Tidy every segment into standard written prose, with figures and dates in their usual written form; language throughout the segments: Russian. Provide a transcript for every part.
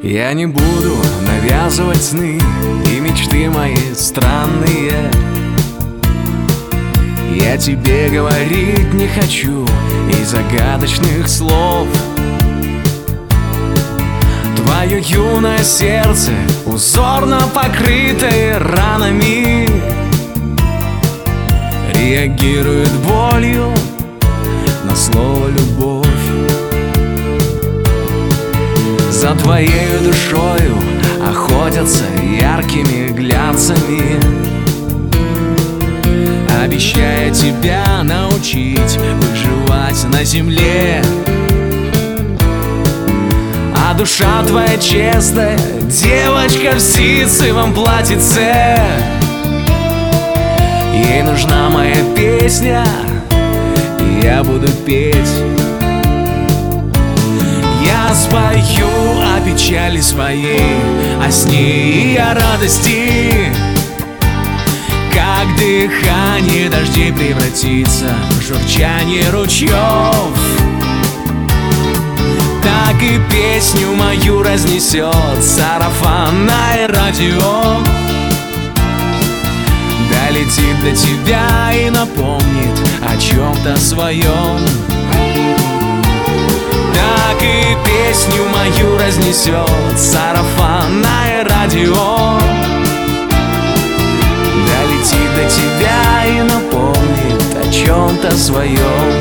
Я не буду навязывать сны и мечты мои странные. Я тебе говорить не хочу и загадочных слов. Твое юное сердце узорно покрытое ранами реагирует болью на слово «любовь». За твоей душою охотятся яркими глянцами, обещая тебя научить выживать на земле. А душа твоя честная, девочка в ситцевом платьице. Ей нужна моя песня, и я буду петь. Я спою о печали своей, о сне и о радости. Как дыхание дождей превратится в журчание ручьев, так и песню мою разнесет сарафанное радио. Долетит до тебя и напомнит о чем-то своем. Так и песню мою разнесет сарафанное радио. Долетит до тебя и напомнит о чем-то своем.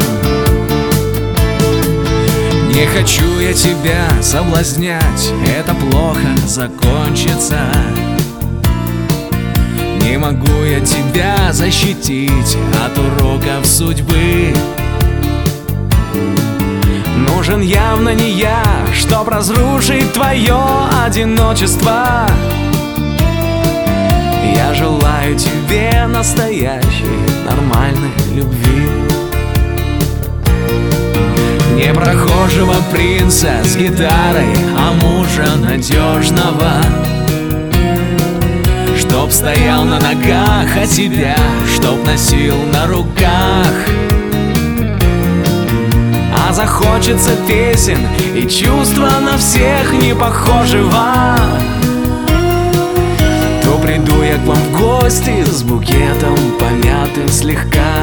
Не хочу я тебя соблазнять, это плохо закончится. Не могу я тебя защитить от уроков судьбы. Нужен явно не я, чтоб разрушить твое одиночество. Я желаю тебе настоящей, нормальной любви. Не прохожего принца с гитарой, а мужа надежного, чтоб стоял на ногах, а тебя чтоб носил на руках. А захочется песен и чувства на всех не похожего, то приду я к вам в гости с букетом помятым слегка.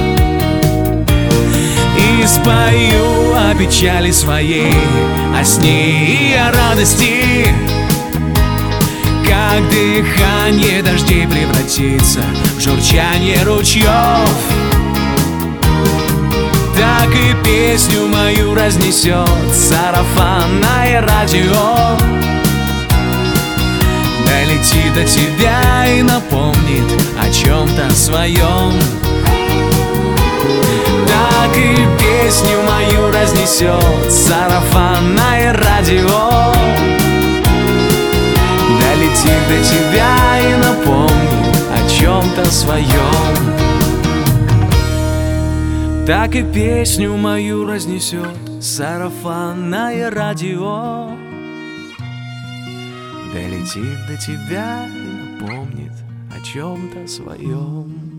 И спою о печали своей, о сне и о радости. Как дыхание дождей превратится в журчание ручьев, так и песню мою разнесет сарафанное радио. Долетит до тебя и напомнит о чем-то своем. Так и песню мою разнесет сарафанное радио. Долетит до тебя и напомнит о чем-то своем. Так и песню мою разнесет сарафанное радио. Долетит до тебя и напомнит о чем-то своем.